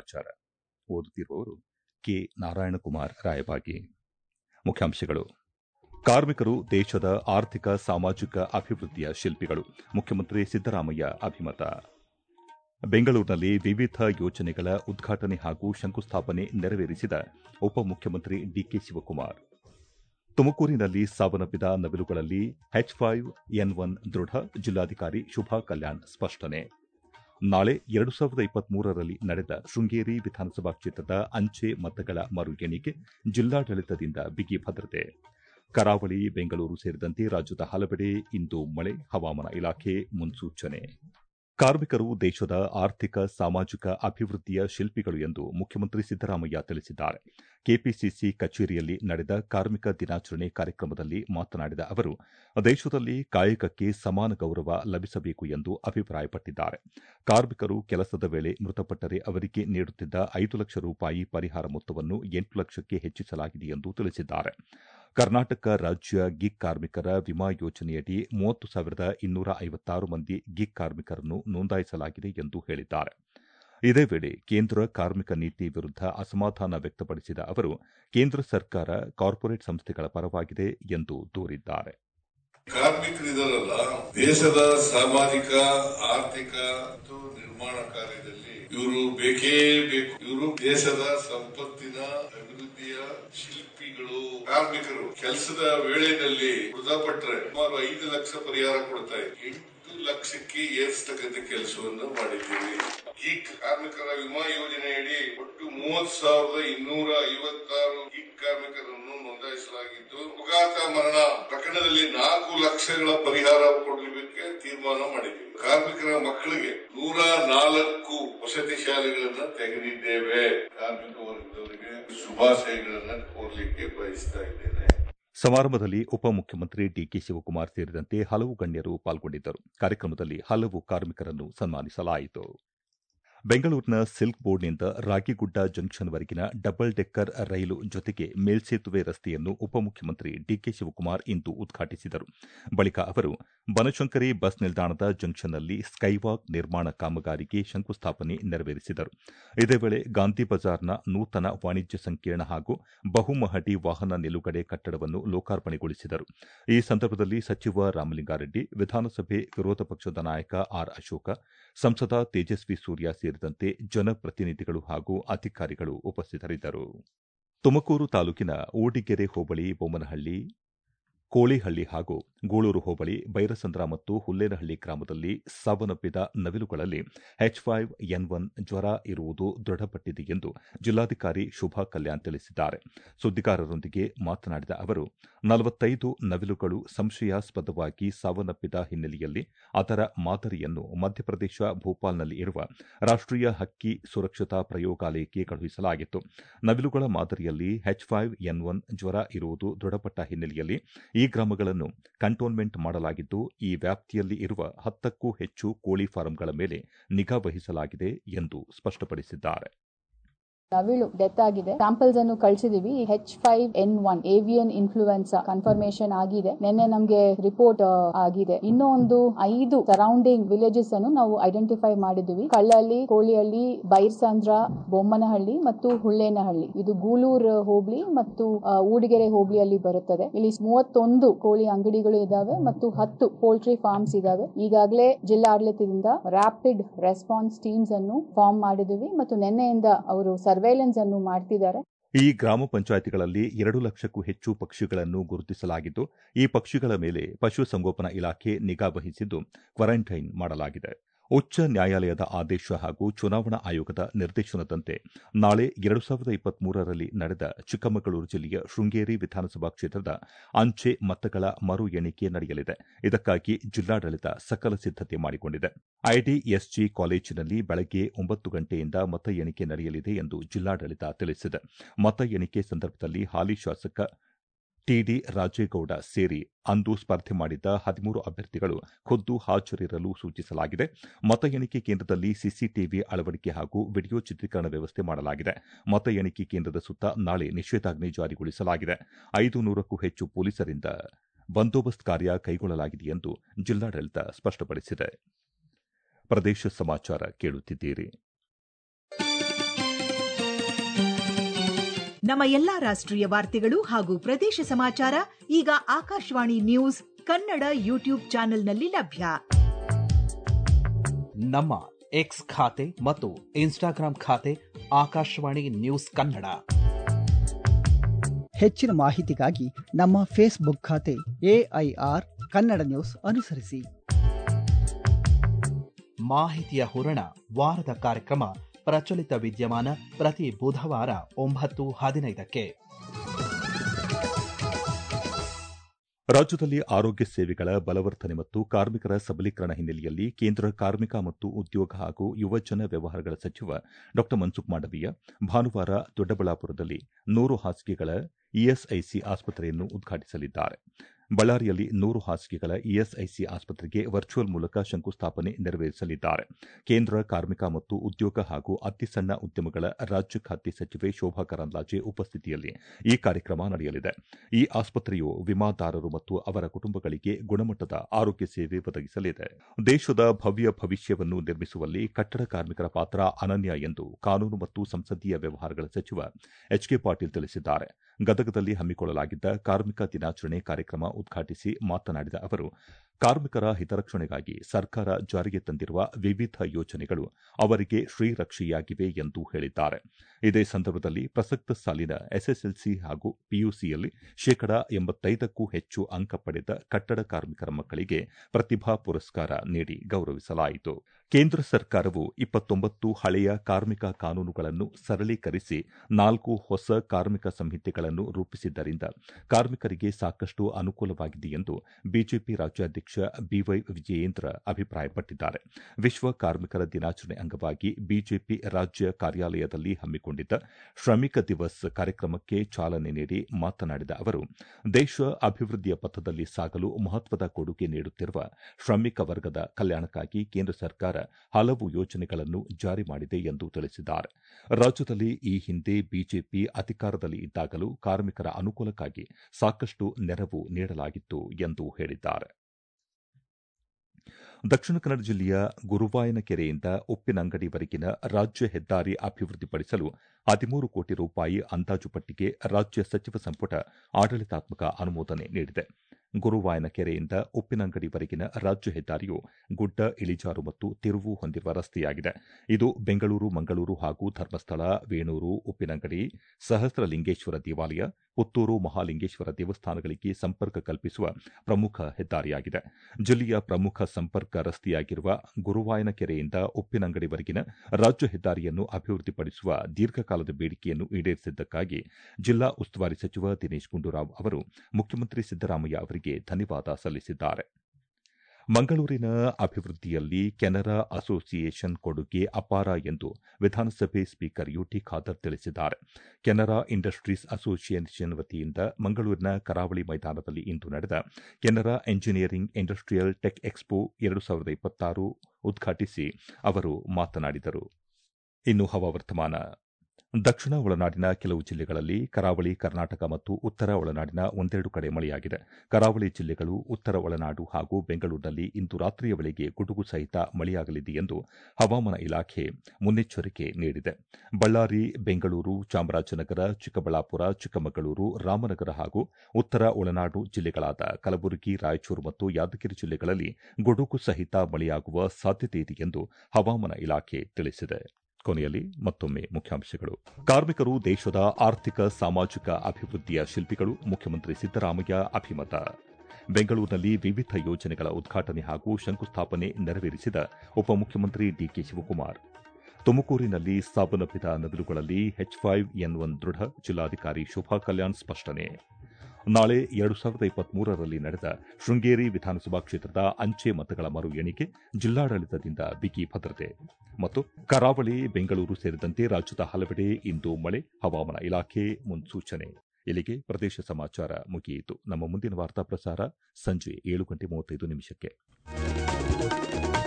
ಸಮಾಚಾರ ಓದುತ್ತಿರುವವರು ಕೆ ನಾರಾಯಣಕುಮಾರ್ ರಾಯಬಾಗಿ. ಮುಖ್ಯಾಂಶಗಳು: ಕಾರ್ಮಿಕರು ದೇಶದ ಆರ್ಥಿಕ ಸಾಮಾಜಿಕ ಅಭಿವೃದ್ಧಿಯ ಶಿಲ್ಪಿಗಳು, ಮುಖ್ಯಮಂತ್ರಿ ಸಿದ್ದರಾಮಯ್ಯ ಅಭಿಮತ. ಬೆಂಗಳೂರಿನಲ್ಲಿ ವಿವಿಧ ಯೋಜನೆಗಳ ಉದ್ಘಾಟನೆ ಹಾಗೂ ಶಂಕುಸ್ಥಾಪನೆ ನೆರವೇರಿಸಿದ ಉಪಮುಖ್ಯಮಂತ್ರಿ ಡಿಕೆ ಶಿವಕುಮಾರ್. ತುಮಕೂರಿನಲ್ಲಿ ಸಾವನ್ನಪ್ಪಿದ ನವಿಲುಗಳಲ್ಲಿ H5N1 ದೃಢ, ಜಿಲ್ಲಾಧಿಕಾರಿ ಶುಭಾ ಕಲ್ಯಾಣ್ ಸ್ಪಷ್ಟನೆ. ನಾಳೆ 2023ರಲ್ಲಿ ನಡೆದ ಶೃಂಗೇರಿ ವಿಧಾನಸಭಾ ಕ್ಷೇತ್ರದ ಅಂಚೆ ಮತಗಳ ಮರು ಎಣಿಕೆ, ಜಿಲ್ಲಾಡಳಿತದಿಂದ ಬಿಗಿ ಭದ್ರತೆ. ಕರಾವಳಿ, ಬೆಂಗಳೂರು ಸೇರಿದಂತೆ ರಾಜ್ಯದ ಹಲವೆಡೆ ಇಂದು ಮಳೆ, ಹವಾಮಾನ ಇಲಾಖೆ ಮುನ್ಸೂಚನೆ. ಕಾರ್ಮಿಕರು ದೇಶದ ಆರ್ಥಿಕ ಸಾಮಾಜಿಕ ಅಭಿವೃದ್ಧಿಯ ಶಿಲ್ಪಿಗಳು ಎಂದು ಮುಖ್ಯಮಂತ್ರಿ ಸಿದ್ದರಾಮಯ್ಯ ತಿಳಿಸಿದ್ದಾರೆ. ಕೆಪಿಸಿಸಿ ಕಚೇರಿಯಲ್ಲಿ ನಡೆದ ಕಾರ್ಮಿಕ ದಿನಾಚರಣೆ ಕಾರ್ಯಕ್ರಮದಲ್ಲಿ ಮಾತನಾಡಿದ ಅವರು, ದೇಶದಲ್ಲಿ ಕಾಯಕಕ್ಕೆ ಸಮಾನ ಗೌರವ ಲಭಿಸಬೇಕು ಎಂದು ಅಭಿಪ್ರಾಯಪಟ್ಟಿದ್ದಾರೆ. ಕಾರ್ಮಿಕರು ಕೆಲಸದ ವೇಳೆ ಮೃತಪಟ್ಟರೆ ಅವರಿಗೆ ನೀಡುತ್ತಿದ್ದ 5 ಲಕ್ಷ ರೂಪಾಯಿ ಪರಿಹಾರ ಮೊತ್ತವನ್ನು 8 ಲಕ್ಷಕ್ಕೆ ಹೆಚ್ಚಿಸಲಾಗಿದೆ ಎಂದು ತಿಳಿಸಿದ್ದಾರೆ. ಕರ್ನಾಟಕ ರಾಜ್ಯ ಗಿಗ್ ಕಾರ್ಮಿಕರ ವಿಮಾ ಯೋಜನೆಯಡಿ 30,256 ಮಂದಿ ಗಿಗ್ ಕಾರ್ಮಿಕರನ್ನು ನೋಂದಾಯಿಸಲಾಗಿದೆ ಎಂದು ಹೇಳಿದ್ದಾರೆ. ಇದೇ ವೇಳೆ ಕೇಂದ್ರ ಕಾರ್ಮಿಕ ನೀತಿ ವಿರುದ್ಧ ಅಸಮಾಧಾನ ವ್ಯಕ್ತಪಡಿಸಿದ ಅವರು, ಕೇಂದ್ರ ಸರ್ಕಾರ ಕಾರ್ಪೊರೇಟ್ ಸಂಸ್ಥೆಗಳ ಪರವಾಗಿದೆ ಎಂದು ದೂರಿದ್ದಾರೆ. ಕಾರ್ಮಿಕರಿದಾರಲ್ಲ, ದೇಶದ ಸಾಮಾಜಿಕ ಆರ್ಥಿಕ ಮತ್ತು ನಿರ್ಮಾಣ ಕಾರ್ಯದಲ್ಲಿ ಇವರು ಬೇಕೇ ಬೇಕು. ಇವರು ದೇಶದ ಸಂಪತ್ತಿನ ಅಭಿವೃದ್ಧಿಯ ಶಿಲ್ಪಿಗಳು. ಕಾರ್ಮಿಕರು ಕೆಲಸದ ವೇಳೆಯಲ್ಲಿ ಮೃತಪಟ್ಟರೆ ಸುಮಾರು 5 ಲಕ್ಷ ಪರಿಹಾರ ಕೊಡ್ತಾರೆ. 8 ಲಕ್ಷಕ್ಕೆ ಏರಿಸತಕ್ಕಂಥ ಕೆಲಸವನ್ನು ಮಾಡಿದ್ದೀವಿ. ಈ ಕಾರ್ಮಿಕರ ವಿಮಾ ಯೋಜನೆಯಡಿ ಒಟ್ಟು 30,256 ಈ ಕಾರ್ಮಿಕರನ್ನು ನೋಂದಾಯಿಸಲಾಗಿದ್ದು, ಅಪಘಾತ ಮರಣ ಪ್ರಕರಣದಲ್ಲಿ 4 ಲಕ್ಷಗಳ ಪರಿಹಾರ ಕೊಡಲಿಕ್ಕೆ ತೀರ್ಮಾನ ಮಾಡಿದ್ದೀವಿ. ಕಾರ್ಮಿಕರ ಮಕ್ಕಳಿಗೆ 104 ವಸತಿ ಶಾಲೆಗಳನ್ನ ತೆಗೆದಿದ್ದೇವೆ. ಕಾರ್ಮಿಕ ವರ್ಗದವರಿಗೆ ಶುಭಾಶಯಗಳನ್ನ ಕೋರ್ಲಿಕ್ಕೆ ಬಯಸ್ತಾ ಇದ್ದೇನೆ. ಸಮಾರಂಭದಲ್ಲಿ ಉಪಮುಖ್ಯಮಂತ್ರಿ ಡಿಕೆ ಶಿವಕುಮಾರ್ ಸೇರಿದಂತೆ ಹಲವು ಗಣ್ಯರು ಪಾಲ್ಗೊಂಡಿದ್ದರು. ಕಾರ್ಯಕ್ರಮದಲ್ಲಿ ಹಲವು ಕಾರ್ಮಿಕರನ್ನು ಸನ್ಮಾನಿಸಲಾಯಿತು. ಬೆಂಗಳೂರಿನ ಸಿಲ್ಕ್ ಬೋರ್ಡ್ನಿಂದ ರಾಗಿಗುಡ್ಡ ಜಂಕ್ಷನ್ವರೆಗಿನ ಡಬಲ್ ಡೆಕ್ಕರ್ ರೈಲು ಜೊತೆಗೆ ಮೇಲ್ಸೇತುವೆ ರಸ್ತೆಯನ್ನು ಉಪಮುಖ್ಯಮಂತ್ರಿ ಡಿಕೆ ಶಿವಕುಮಾರ್ ಇಂದು ಉದ್ಘಾಟಿಸಿದರು. ಬಳಿಕ ಅವರು ಬನಶಂಕರಿ ಬಸ್ ನಿಲ್ದಾಣದ ಜಂಕ್ಷನ್ನಲ್ಲಿ ಸ್ಕೈವಾಕ್ ನಿರ್ಮಾಣ ಕಾಮಗಾರಿಗೆ ಶಂಕುಸ್ಥಾಪನೆ ನೆರವೇರಿಸಿದರು. ಇದೇ ವೇಳೆ ಗಾಂಧಿ ಬಜಾರ್ನ ನೂತನ ವಾಣಿಜ್ಯ ಸಂಕೀರ್ಣ ಹಾಗೂ ಬಹುಮಹಡಿ ವಾಹನ ನಿಲುಗಡೆ ಕಟ್ಟಡವನ್ನು ಲೋಕಾರ್ಪಣೆಗೊಳಿಸಿದರು. ಈ ಸಂದರ್ಭದಲ್ಲಿ ಸಚಿವ ರಾಮಲಿಂಗಾರೆಡ್ಡಿ, ವಿಧಾನಸಭೆ ವಿರೋಧ ಪಕ್ಷದ ನಾಯಕ ಆರ್ ಅಶೋಕ, ಸಂಸದ ತೇಜಸ್ವಿ ಸೂರ್ಯ ಸೇರಿದಂತೆ ಜನಪ್ರತಿನಿಧಿಗಳು ಹಾಗೂ ಅಧಿಕಾರಿಗಳು ಉಪಸ್ಥಿತರಿದ್ದರು. ತುಮಕೂರು ತಾಲೂಕಿನ ಊಡಿಗೆರೆ ಹೋಬಳಿ ಬೊಮ್ಮನಹಳ್ಳಿ, ಕೋಳಿಹಳ್ಳಿ ಹಾಗೂ ಗೂಳೂರು ಹೋಬಳಿ ಬೈರಸಂದ್ರ ಮತ್ತು ಹುಲ್ಲೇನಹಳ್ಳಿ ಗ್ರಾಮದಲ್ಲಿ ಸಾವನ್ನಪ್ಪಿದ ನವಿಲುಗಳಲ್ಲಿ H5N1 ಜ್ವರ ಇರುವುದು ದೃಢಪಟ್ಟಿದೆ ಎಂದು ಜಿಲ್ಲಾಧಿಕಾರಿ ಶುಭಾ ಕಲ್ಯಾಣ್ ತಿಳಿಸಿದ್ದಾರೆ. ಸುದ್ದಿಗಾರರೊಂದಿಗೆ ಮಾತನಾಡಿದ ಅವರು, 45 ನವಿಲುಗಳು ಸಂಶಯಾಸ್ಪದವಾಗಿ ಸಾವನ್ನಪ್ಪಿದ ಹಿನ್ನೆಲೆಯಲ್ಲಿ ಅದರ ಮಾದರಿಯನ್ನು ಮಧ್ಯಪ್ರದೇಶ ಭೋಪಾಲ್ನಲ್ಲಿ ಇರುವ ರಾಷ್ಟೀಯ ಹಕ್ಕಿ ಸುರಕ್ಷತಾ ಪ್ರಯೋಗಾಲಯಕ್ಕೆ ಕಳುಹಿಸಲಾಗಿತ್ತು. ನವಿಲುಗಳ ಮಾದರಿಯಲ್ಲಿ H5N1 ಜ್ವರ ಇರುವುದು ದೃಢಪಟ್ಟ ಹಿನ್ನೆಲೆಯಲ್ಲಿ ಈ ಗ್ರಾಮಗಳನ್ನು ಕಂಟೋನ್ಮೆಂಟ್ ಮಾಡಲಾಗಿದ್ದು, ಈ ವ್ಯಾಪ್ತಿಯಲ್ಲಿ ಇರುವ 10ಕ್ಕೂ ಹೆಚ್ಚು ಕೋಳಿ ಫಾರಂಗಳ ಮೇಲೆ ನಿಗಾ ವಹಿಸಲಾಗಿದೆ ಎಂದು ಸ್ಪಷ್ಟಪಡಿಸಿದ್ದಾರೆ. ನವಿಲು ಡೆತ್ ಆಗಿದೆ. ಸ್ಯಾಂಪಲ್ಸ್ ಅನ್ನು ಕಳಿಸಿದೀವಿ. H5N1 ಏವಿಯನ್ ಇನ್ಫ್ಲೂಯೆನ್ಸಾ ಕನ್ಫರ್ಮೇಶನ್ ಆಗಿದೆ. ನಿನ್ನೆ ನಮಗೆ ರಿಪೋರ್ಟ್ ಆಗಿದೆ. ಇನ್ನೂ ಒಂದು 5 ಸರೌಂಡಿಂಗ್ ವಿಲೇಜಸ್ ಅನ್ನು ನಾವು ಐಡೆಂಟಿಫೈ ಮಾಡಿದ್ವಿ. ಕಳ್ಳಹಳ್ಳಿ, ಕೋಳಿಹಳ್ಳಿ, ಬೈರ್ಸಂದ್ರ, ಬೊಮ್ಮನಹಳ್ಳಿ ಮತ್ತು ಹುಲ್ಲೇನಹಳ್ಳಿ. ಇದು ಗೂಳೂರು ಹೋಬಳಿ ಮತ್ತು ಊಡಿಗೆರೆ ಹೋಬಳಿಯಲ್ಲಿ ಬರುತ್ತದೆ. ಇಲ್ಲಿ 31 ಕೋಳಿ ಅಂಗಡಿಗಳು ಇದಾವೆ ಮತ್ತು 10 ಪೋಲ್ಟ್ರಿ ಫಾರ್ಮ್ಸ್ ಇದಾವೆ. ಈಗಾಗಲೇ ಜಿಲ್ಲಾಡಳಿತದಿಂದ ರ್ಯಾಪಿಡ್ ರೆಸ್ಪಾನ್ಸ್ ಟೀಮ್ಸ್ ಅನ್ನು ಫಾರ್ಮ್ ಮಾಡಿದ್ವಿ ಮತ್ತು ನಿನ್ನೆಯಿಂದ ಅವರು ಸರ್ವೇಲೆನ್ಸ್ ಅನ್ನು ಮಾಡ್ತಿದ್ದಾರೆ. ಈ ಗ್ರಾಮ ಪಂಚಾಯಿತಿಗಳಲ್ಲಿ 2 ಲಕ್ಷಕ್ಕೂ ಹೆಚ್ಚು ಪಕ್ಷಿಗಳನ್ನು ಗುರುತಿಸಲಾಗಿದ್ದು, ಈ ಪಕ್ಷಿಗಳ ಮೇಲೆ ಪಶುಸಂಗೋಪನಾ ಇಲಾಖೆ ನಿಗಾ ವಹಿಸಿದ್ದು ಕ್ವಾರಂಟೈನ್ ಮಾಡಲಾಗಿದೆ. ಉಚ್ಚ ನ್ಯಾಯಾಲಯದ ಆದೇಶ ಹಾಗೂ ಚುನಾವಣಾ ಆಯೋಗದ ನಿರ್ದೇಶನದಂತೆ ನಾಳೆ 2023ರಲ್ಲಿ ನಡೆದ ಚಿಕ್ಕಮಗಳೂರು ಜಿಲ್ಲೆಯ ಶೃಂಗೇರಿ ವಿಧಾನಸಭಾ ಕ್ಷೇತ್ರದ ಅಂಚೆ ಮತಗಳ ಮರು ಎಣಿಕೆ ನಡೆಯಲಿದೆ. ಇದಕ್ಕಾಗಿ ಜಿಲ್ಲಾಡಳಿತ ಸಕಲ ಸಿದ್ದತೆ ಮಾಡಿಕೊಂಡಿದೆ. ಐಡಿಎಸ್ಜಿ ಕಾಲೇಜಿನಲ್ಲಿ ಬೆಳಗ್ಗೆ 9 ಗಂಟೆಯಿಂದ ಮತ ಎಣಿಕೆ ನಡೆಯಲಿದೆ ಎಂದು ಜಿಲ್ಲಾಡಳಿತ ತಿಳಿಸಿದೆ. ಮತ ಎಣಿಕೆ ಸಂದರ್ಭದಲ್ಲಿ ಹಾಲಿ ಶಾಸಕ ಟಿಡಿ ರಾಜೇಗೌಡ ಸೇರಿ ಅಂದು ಸ್ಪರ್ಧೆ ಮಾಡಿದ್ದ 13 ಅಭ್ಯರ್ಥಿಗಳು ಖುದ್ದು ಹಾಜರಿರಲು ಸೂಚಿಸಲಾಗಿದೆ. ಮತ ಎಣಿಕೆ ಕೇಂದ್ರದಲ್ಲಿ ಸಿಸಿಟಿವಿ ಅಳವಡಿಕೆ ಹಾಗೂ ವಿಡಿಯೋ ಚಿತ್ರೀಕರಣ ವ್ಯವಸ್ಥೆ ಮಾಡಲಾಗಿದೆ. ಮತ ಎಣಿಕೆ ಕೇಂದ್ರದ ಸುತ್ತ ನಾಳೆ ನಿಷೇಧಾಜ್ಞೆ ಜಾರಿಗೊಳಿಸಲಾಗಿದೆ. 500ಕ್ಕೂ ಹೆಚ್ಚು ಪೊಲೀಸರಿಂದ ಬಂದೋಬಸ್ತ್ ಕಾರ್ಯ ಕೈಗೊಳ್ಳಲಾಗಿದೆ ಎಂದು ಜಿಲ್ಲಾಡಳಿತ ಸ್ಪಷ್ಟಪಡಿಸಿದೆ. ಪ್ರದೇಶ ಸಮಾಚಾರ ಕೇಳುತ್ತಿದ್ದೀರಿ. ನಮ್ಮ ಎಲ್ಲಾ ರಾಷ್ಟ್ರೀಯ ವಾರ್ತೆಗಳು ಹಾಗೂ ಪ್ರದೇಶ ಸಮಾಚಾರ ಈಗ ಆಕಾಶವಾಣಿ ನ್ಯೂಸ್ ಕನ್ನಡ ಯೂಟ್ಯೂಬ್ ಚಾನೆಲ್ನಲ್ಲಿ ಲಭ್ಯ. ನಮ್ಮ ಎಕ್ಸ್ ಖಾತೆ ಮತ್ತು ಇನ್ಸ್ಟಾಗ್ರಾಂ ಖಾತೆ ಆಕಾಶವಾಣಿ ನ್ಯೂಸ್ ಕನ್ನಡ. ಹೆಚ್ಚಿನ ಮಾಹಿತಿಗಾಗಿ ನಮ್ಮ ಫೇಸ್ಬುಕ್ ಖಾತೆ AIR ಕನ್ನಡ ನ್ಯೂಸ್ ಅನುಸರಿಸಿ. ಮಾಹಿತಿಯ ಹೂರಣ ವಾರದ ಕಾರ್ಯಕ್ರಮ ಪ್ರಚಲಿತ ವಿದ್ಯಮಾನ ಪ್ರತಿ ಬುಧವಾರ 9:15ಕ್ಕೆ. ರಾಜ್ಯದಲ್ಲಿ ಆರೋಗ್ಯ ಸೇವೆಗಳ ಬಲವರ್ಧನೆ ಮತ್ತು ಕಾರ್ಮಿಕರ ಸಬಲೀಕರಣ ಹಿನ್ನೆಲೆಯಲ್ಲಿ ಕೇಂದ್ರ ಕಾರ್ಮಿಕ ಮತ್ತು ಉದ್ಯೋಗ ಹಾಗೂ ಯುವಜನ ವ್ಯವಹಾರಗಳ ಸಚಿವ ಡಾ ಮನ್ಸುಖ್ ಮಾಂಡವೀಯ ಭಾನುವಾರ ದೊಡ್ಡಬಳ್ಳಾಪುರದಲ್ಲಿ 100 ಹಾಸಿಗೆಗಳ ಇಎಸ್ಐಸಿ ಆಸ್ಪತ್ರೆಯನ್ನು ಉದ್ಘಾಟಿಸಲಿದ್ದಾರೆ. ಬಳ್ಳಾರಿಯಲ್ಲಿ 100 ಹಾಸಿಗೆಗಳ ಇಎಸ್ಐಸಿ ಆಸ್ಪತ್ರೆಗೆ ವರ್ಚುವಲ್ ಮೂಲಕ ಶಂಕುಸ್ಥಾಪನೆ ನೆರವೇರಿಸಲಿದ್ದಾರೆ. ಕೇಂದ್ರ ಕಾರ್ಮಿಕ ಮತ್ತು ಉದ್ಯೋಗ ಹಾಗೂ ಅತಿಸಣ್ಣ ಉದ್ಯಮಗಳ ರಾಜ್ಯ ಖಾತೆ ಸಚಿವೆ ಶೋಭಾ ಕರಂದ್ಲಾಜೆ ಉಪಸ್ಥಿತಿಯಲ್ಲಿ ಈ ಕಾರ್ಯಕ್ರಮ ನಡೆಯಲಿದೆ. ಈ ಆಸ್ಪತ್ರೆಯು ವಿಮಾದಾರರು ಮತ್ತು ಅವರ ಕುಟುಂಬಗಳಿಗೆ ಗುಣಮಟ್ಟದ ಆರೋಗ್ಯ ಸೇವೆ ಒದಗಿಸಲಿದೆ. ದೇಶದ ಭವ್ಯ ಭವಿಷ್ಯವನ್ನು ನಿರ್ಮಿಸುವಲ್ಲಿ ಕಟ್ಟಡ ಕಾರ್ಮಿಕರ ಪಾತ್ರ ಅನನ್ಯ ಎಂದು ಕಾನೂನು ಮತ್ತು ಸಂಸದೀಯ ವ್ಯವಹಾರಗಳ ಸಚಿವ ಎಚ್.ಕೆ. ಪಾಟೀಲ್ ತಿಳಿಸಿದ್ದಾರೆ. ಗದಗದಲ್ಲಿ ಹಮ್ಮಿಕೊಳ್ಳಲಾಗಿದ್ದ ಕಾರ್ಮಿಕ ದಿನಾಚರಣೆ ಕಾರ್ಯಕ್ರಮ ಉದ್ಘಾಟಿಸಿ ಮಾತನಾಡಿದ ಅವರು, ಕಾರ್ಮಿಕರ ಹಿತರಕ್ಷಣೆಗಾಗಿ ಸರ್ಕಾರ ಜಾರಿಗೆ ತಂದಿರುವ ವಿವಿಧ ಯೋಜನೆಗಳು ಅವರಿಗೆ ಶ್ರೀರಕ್ಷೆಯಾಗಿವೆ ಎಂದು ಹೇಳಿದ್ದಾರೆ. ಇದೇ ಸಂದರ್ಭದಲ್ಲಿ ಪ್ರಸಕ್ತ ಸಾಲಿನ ಎಸ್ಎಸ್ಎಲ್ಸಿ ಹಾಗೂ ಪಿಯುಸಿಯಲ್ಲಿ 85%ಕ್ಕೂ ಹೆಚ್ಚು ಅಂಕ ಪಡೆದ ಕಟ್ಟಡ ಕಾರ್ಮಿಕರ ಮಕ್ಕಳಿಗೆ ಪ್ರತಿಭಾ ಪುರಸ್ಕಾರ ನೀಡಿ ಗೌರವಿಸಲಾಯಿತು. ಕೇಂದ್ರ ಸರ್ಕಾರವು 29 ಹಳೆಯ ಕಾರ್ಮಿಕ ಕಾನೂನುಗಳನ್ನು ಸರಳೀಕರಿಸಿ 4 ಹೊಸ ಕಾರ್ಮಿಕ ಸಂಹಿತೆಗಳನ್ನು ರೂಪಿಸಿದ್ದರಿಂದ ಕಾರ್ಮಿಕರಿಗೆ ಸಾಕಷ್ಟು ಅನುಕೂಲವಾಗಿದೆ ಎಂದು ಬಿಜೆಪಿ ರಾಜ್ಯಾಧ್ಯಕ್ಷ ಬಿವೈ ವಿಜಯೇಂದ್ರ ಅಭಿಪ್ರಾಯಪಟ್ಟಿದ್ದಾರೆ. ವಿಶ್ವ ಕಾರ್ಮಿಕರ ದಿನಾಚರಣೆ ಅಂಗವಾಗಿ ಬಿಜೆಪಿ ರಾಜ್ಯ ಕಾರ್ಯಾಲಯದಲ್ಲಿ ಹಮ್ಮಿಕೊಂಡಿದ್ದ ಶ್ರಮಿಕ ದಿವಸ್ ಕಾರ್ಯಕ್ರಮಕ್ಕೆ ಚಾಲನೆ ನೀಡಿ ಮಾತನಾಡಿದ ಅವರು, ದೇಶ ಅಭಿವೃದ್ಧಿಯ ಪಥದಲ್ಲಿ ಸಾಗಲು ಮಹತ್ವದ ಕೊಡುಗೆ ನೀಡುತ್ತಿರುವ ಶ್ರಮಿಕ ವರ್ಗದ ಕಲ್ಯಾಣಕ್ಕಾಗಿ ಕೇಂದ್ರ ಸರ್ಕಾರ ಹಲವು ಯೋಜನೆಗಳನ್ನು ಜಾರಿ ಮಾಡಿದೆ ಎಂದು ತಿಳಿಸಿದ್ದಾರೆ. ರಾಜ್ಯದಲ್ಲಿ ಈ ಹಿಂದೆ ಬಿಜೆಪಿ ಅಧಿಕಾರದಲ್ಲಿ ಇದ್ದಾಗಲೂ ಕಾರ್ಮಿಕರ ಅನುಕೂಲಕ್ಕಾಗಿ ಸಾಕಷ್ಟು ನೆರವು ನೀಡಲಾಗಿತ್ತು ಎಂದು ಹೇಳಿದ್ದಾರೆ. ದಕ್ಷಿಣ ಕನ್ನಡ ಜಿಲ್ಲೆಯ ಗುರುವಾಯನಕೆರೆಯಿಂದ ಉಪ್ಪಿನಂಗಡಿವರೆಗಿನ ರಾಜ್ಯ ಹೆದ್ದಾರಿ ಅಭಿವೃದ್ಧಿಪಡಿಸಲು 13 ಕೋಟಿ ರೂಪಾಯಿ ಅಂದಾಜು ಪಟ್ಟಿಗೆ ರಾಜ್ಯ ಸಚಿವ ಸಂಪುಟ ಆಡಳಿತಾತ್ಮಕ ಅನುಮೋದನೆ ನೀಡಿದೆ. ಗುರುವಾಯನಕೆರೆಯಿಂದ ಉಪ್ಪಿನಂಗಡಿವರೆಗಿನ ರಾಜ್ಯ ಹೆದ್ದಾರಿಯು ಗುಡ್ಡ, ಇಳಿಜಾರು ಮತ್ತು ತಿರುವು ಹೊಂದಿರುವ ರಸ್ತೆಯಾಗಿದೆ. ಇದು ಬೆಂಗಳೂರು, ಮಂಗಳೂರು ಹಾಗೂ ಧರ್ಮಸ್ಥಳ, ವೇಣೂರು, ಉಪ್ಪಿನಂಗಡಿ, ಸಹಸ್ರಲಿಂಗೇಶ್ವರ ದೇವಾಲಯ, ಪುತ್ತೂರು ಮಹಾಲಿಂಗೇಶ್ವರ ದೇವಸ್ಥಾನಗಳಿಗೆ ಸಂಪರ್ಕ ಕಲ್ಪಿಸುವ ಪ್ರಮುಖ ಹೆದ್ದಾರಿಯಾಗಿದೆ. ಜಿಲ್ಲೆಯ ಪ್ರಮುಖ ಸಂಪರ್ಕ ರಸ್ತೆಯಾಗಿರುವ ಗುರುವಾಯನಕೆರೆಯಿಂದ ಉಪ್ಪಿನಂಗಡಿವರೆಗಿನ ರಾಜ್ಯ ಹೆದ್ದಾರಿಯನ್ನು ಅಭಿವೃದ್ಧಿಪಡಿಸುವ ದೀರ್ಘಕಾಲದ ಬೇಡಿಕೆಯನ್ನು ಈಡೇರಿಸಿದ್ದಕ್ಕಾಗಿ ಜಿಲ್ಲಾ ಉಸ್ತುವಾರಿ ಸಚಿವ ದಿನೇಶ್ ಗುಂಡೂರಾವ್ ಅವರು ಮುಖ್ಯಮಂತ್ರಿ ಸಿದ್ದರಾಮಯ್ಯ ಅವರಿಗೆ ಧನ್ಯವಾದ ಸಲ್ಲಿಸಿದ್ದಾರೆ. ಮಂಗಳೂರಿನ ಅಭಿವೃದ್ಧಿಯಲ್ಲಿ ಕೆನರಾ ಅಸೋಸಿಯೇಷನ್ ಕೊಡುಗೆ ಅಪಾರ ಎಂದು ವಿಧಾನಸಭೆ ಸ್ಪೀಕರ್ ಯುಟಿ ಖಾದರ್ ತಿಳಿಸಿದ್ದಾರೆ. ಕೆನರಾ ಇಂಡಸ್ಟ್ರೀಸ್ ಅಸೋಸಿಯೇಷನ್ ವತಿಯಿಂದ ಮಂಗಳೂರಿನ ಕರಾವಳಿ ಮೈದಾನದಲ್ಲಿ ಇಂದು ನಡೆದ Canara engineering industrial tech expo 2026 ಉದ್ಘಾಟಿಸಿ ಅವರು ಮಾತನಾಡಿದರು. ಇನ್ನು ಹವಾವರ್ತಮಾನ. ದಕ್ಷಿಣ ಒಳನಾಡಿನ ಕೆಲವು ಜಿಲ್ಲೆಗಳಲ್ಲಿ, ಕರಾವಳಿ ಕರ್ನಾಟಕ ಮತ್ತು ಉತ್ತರ ಒಳನಾಡಿನ ಒಂದೆರಡು ಕಡೆ ಮಳೆಯಾಗಿದೆ. ಕರಾವಳಿ ಜಿಲ್ಲೆಗಳು, ಉತ್ತರ ಒಳನಾಡು ಹಾಗೂ ಬೆಂಗಳೂರಿನಲ್ಲಿ ಇಂದು ರಾತ್ರಿಯ ವೇಳೆಗೆ ಗುಡುಗು ಸಹಿತ ಮಳೆಯಾಗಲಿದೆ ಎಂದು ಹವಾಮಾನ ಇಲಾಖೆ ಮುನ್ನೆಚ್ಚರಿಕೆ ನೀಡಿದೆ. ಬಳ್ಳಾರಿ, ಬೆಂಗಳೂರು, ಚಾಮರಾಜನಗರ, ಚಿಕ್ಕಬಳ್ಳಾಪುರ, ಚಿಕ್ಕಮಗಳೂರು, ರಾಮನಗರ ಹಾಗೂ ಉತ್ತರ ಒಳನಾಡು ಜಿಲ್ಲೆಗಳಾದ ಕಲಬುರಗಿ, ರಾಯಚೂರು ಮತ್ತು ಯಾದಗಿರಿ ಜಿಲ್ಲೆಗಳಲ್ಲಿ ಗುಡುಗು ಸಹಿತ ಮಳೆಯಾಗುವ ಸಾಧ್ಯತೆಯಿದೆ ಎಂದು ಹವಾಮಾನ ಇಲಾಖೆ ತಿಳಿಸಿದೆ. ಕೊನೆಯಲ್ಲಿ ಮತ್ತೊಮ್ಮೆ ಮುಖ್ಯಾಂಶಗಳು. ಕಾರ್ಮಿಕರು ದೇಶದ ಆರ್ಥಿಕ ಸಾಮಾಜಿಕ ಅಭಿವೃದ್ಧಿಯ ಶಿಲ್ಪಿಗಳು, ಮುಖ್ಯಮಂತ್ರಿ ಸಿದ್ದರಾಮಯ್ಯ ಅಭಿಮತ. ಬೆಂಗಳೂರಿನಲ್ಲಿ ವಿವಿಧ ಯೋಜನೆಗಳ ಉದ್ಘಾಟನೆ ಹಾಗೂ ಶಂಕುಸ್ಥಾಪನೆ ನೆರವೇರಿಸಿದ ಉಪಮುಖ್ಯಮಂತ್ರಿ ಡಿಕೆ ಶಿವಕುಮಾರ್. ತುಮಕೂರಿನಲ್ಲಿ ಸಾವನ್ನಪ್ಪಿದ ನವಿಲುಗಳಲ್ಲಿ H5N1 ದೃಢ, ಜಿಲ್ಲಾಧಿಕಾರಿ ಶೋಭಾ ಕಲ್ಯಾಣ್ ಸ್ಪಷ್ಟನೆ. ನಾಳೆ 2023ರಲ್ಲಿ ನಡೆದ ಶೃಂಗೇರಿ ವಿಧಾನಸಭಾ ಕ್ಷೇತ್ರದ ಅಂಚೆ ಮತಗಳ ಮರು ಎಣಿಕೆ, ಜಿಲ್ಲಾಡಳಿತದಿಂದ ಬಿಗಿ ಭದ್ರತೆ. ಮತ್ತು ಕರಾವಳಿ, ಬೆಂಗಳೂರು ಸೇರಿದಂತೆ ರಾಜ್ಯದ ಹಲವೆಡೆ ಇಂದು ಮಳೆ, ಹವಾಮಾನ ಇಲಾಖೆ ಮುನ್ಸೂಚನೆ. ಇಲ್ಲಿಗೆ ಪ್ರದೇಶ ಸಮಾಚಾರ ಮುಗಿಯಿತು. ನಮ್ಮ ಮುಂದಿನ ವಾರ್ತಾ ಪ್ರಸಾರ ಸಂಜೆ 7:35 ನಿಮಿಷಕ್ಕೆ.